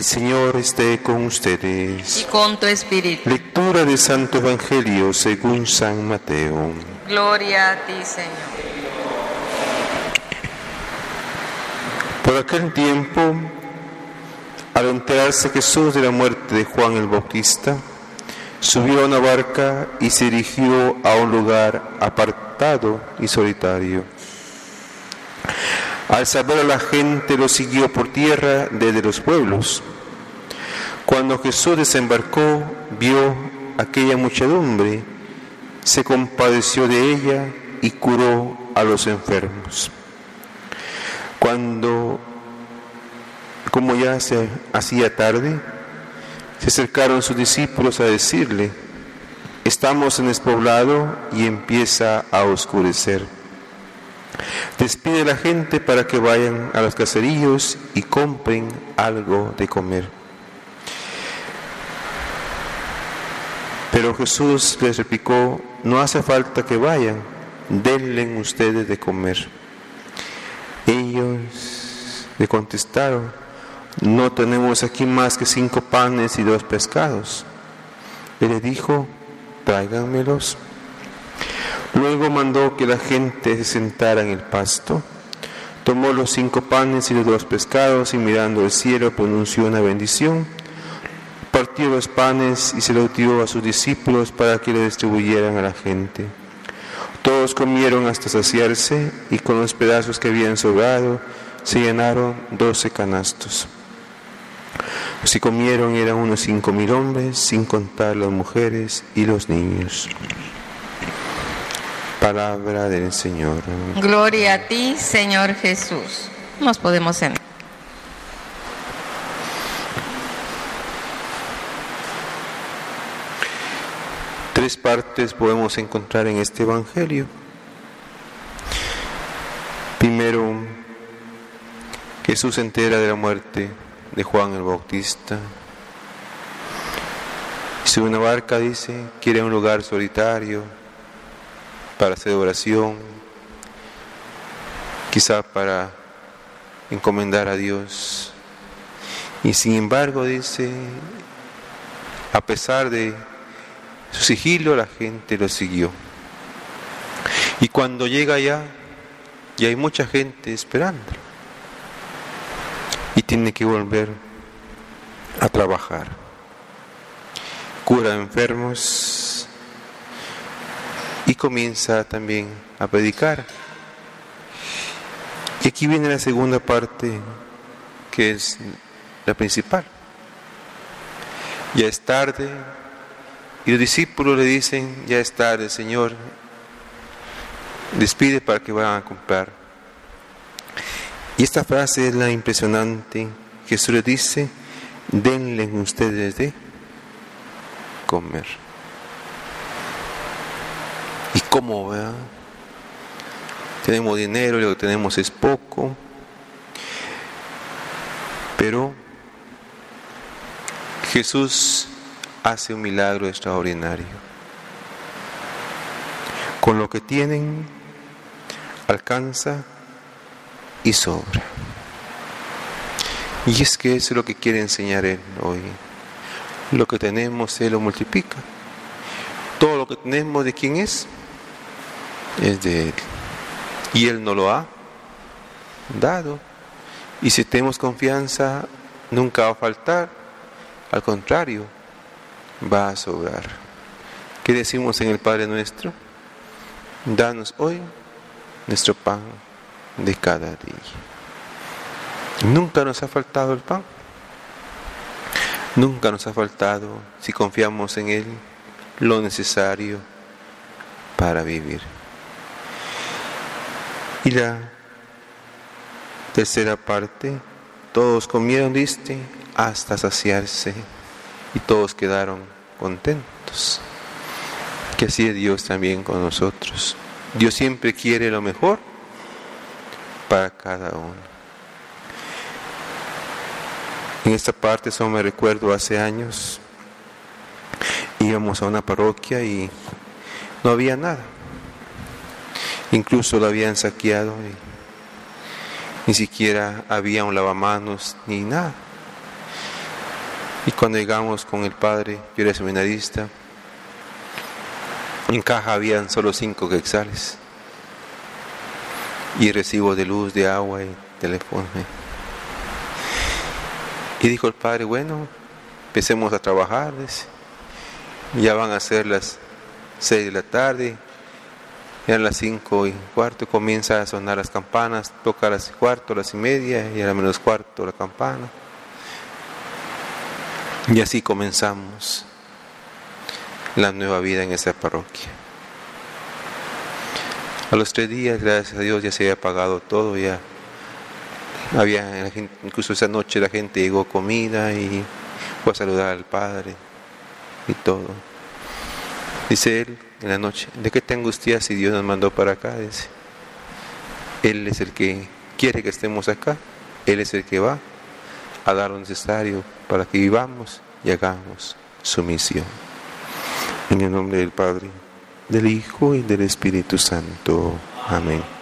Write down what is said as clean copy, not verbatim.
El Señor esté con ustedes. Y con tu espíritu. Lectura del Santo Evangelio según San Mateo. Gloria a ti, Señor. Por aquel tiempo, al enterarse Jesús de la muerte de Juan el Bautista, subió a una barca y se dirigió a un lugar apartado y solitario. Al saber la gente lo siguió por tierra desde los pueblos. Cuando Jesús desembarcó, vio aquella muchedumbre, se compadeció de ella y curó a los enfermos. Como ya se hacía tarde, se acercaron sus discípulos a decirle: estamos en despoblado y empieza a oscurecer. Despide a la gente para que vayan a los caseríos y compren algo de comer. Pero Jesús les replicó: no hace falta que vayan, denle ustedes de comer. Ellos le contestaron: no tenemos aquí más que 5 panes y 2 pescados. Él les dijo: tráiganmelos. Luego mandó que la gente se sentara en el pasto. Tomó los 5 panes y los 2 pescados y mirando al cielo pronunció una bendición. Partió los panes y se los dio a sus discípulos para que le distribuyeran a la gente. Todos comieron hasta saciarse y con los pedazos que habían sobrado se llenaron 12 canastos. Los que comieron eran unos 5.000 hombres, sin contar las mujeres y los niños. Palabra del Señor. Gloria a ti, Señor Jesús. Nos podemos sentar. Tres partes podemos encontrar en este Evangelio. Primero, Jesús se entera de la muerte de Juan el Bautista. Sube una barca, dice, quiere un lugar solitario para hacer oración, quizá para encomendar a Dios. Y sin embargo, dice, a pesar de su sigilo, la gente lo siguió. Y cuando llega allá, ya hay mucha gente esperándolo. Y tiene que volver a trabajar. Cura enfermos y comienza también a predicar. Y aquí viene la segunda parte, que es la principal. Ya es tarde. Y los discípulos le dicen: ya es tarde, Señor, despide para que vayan a comprar. Y esta frase es la impresionante. Jesús les dice: denle ustedes de comer. ¿Y cómo, verdad? Tenemos dinero y lo que tenemos es poco. Pero Jesús hace un milagro extraordinario. Con lo que tienen, alcanza y sobra. Y es que eso es lo que quiere enseñar Él hoy. Lo que tenemos, Él lo multiplica. Todo lo que tenemos, ¿de quién es? Es de Él. Y Él nos lo ha dado. Y si tenemos confianza, nunca va a faltar. Al contrario, va a sobrar. ¿Qué decimos en el Padre Nuestro? Danos hoy nuestro pan de cada día. Nunca nos ha faltado el pan. Nunca nos ha faltado, si confiamos en Él, lo necesario para vivir. Y la tercera parte: todos comieron, dice, hasta saciarse. Y todos quedaron contentos. Que así es Dios también con nosotros. Dios siempre quiere lo mejor para cada uno. En esta parte solo me recuerdo hace años, íbamos a una parroquia y no había nada. Incluso lo habían saqueado y ni siquiera había un lavamanos ni nada. Y cuando llegamos con el padre, yo era seminarista, en caja habían solo 5 quetzales. Y recibo de luz, de agua y teléfono. Y dijo el padre, bueno, empecemos a trabajar. Ya van a ser las 6 de la tarde. Eran las 5:15, comienza a sonar las campanas, toca a las 4, las 5:30, y era menos cuarto la campana. Y así comenzamos la nueva vida en esa parroquia. A los 3 días, gracias a Dios, ya se había pagado todo, ya había, incluso esa noche la gente llegó comida y fue a saludar al padre y todo. Dice él en la noche, ¿de qué te angustias si Dios nos mandó para acá? Dice, Él es el que quiere que estemos acá, Él es el que va a dar lo necesario para que vivamos y hagamos su misión. En el nombre del Padre, del Hijo y del Espíritu Santo. Amén.